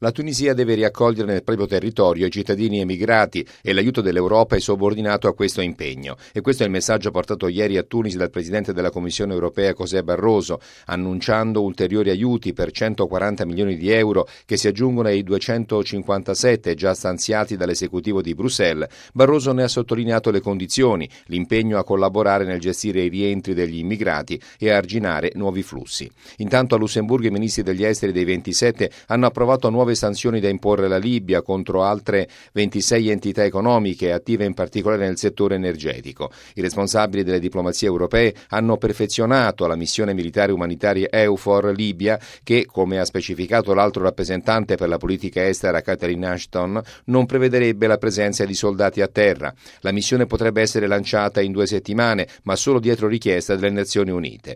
La Tunisia deve riaccogliere nel proprio territorio i cittadini emigrati e l'aiuto dell'Europa è subordinato a questo impegno. E questo è il messaggio portato ieri a Tunisi dal Presidente della Commissione europea José Barroso, annunciando ulteriori aiuti per 140 milioni di euro che si aggiungono ai 257 già stanziati dall'esecutivo di Bruxelles. Barroso ne ha sottolineato le condizioni, l'impegno a collaborare nel gestire i rientri degli immigrati e a arginare nuovi flussi. Intanto a Lussemburgo i ministri degli esteri dei 27 hanno approvato nuove sanzioni da imporre alla Libia contro altre 26 entità economiche attive in particolare nel settore energetico. I responsabili delle diplomazie europee hanno perfezionato la missione militare umanitaria EUFOR Libia che, come ha specificato l'altro rappresentante per la politica estera Catherine Ashton, non prevederebbe la presenza di soldati a terra. La missione potrebbe essere lanciata in 2 settimane, ma solo dietro richiesta delle Nazioni Unite.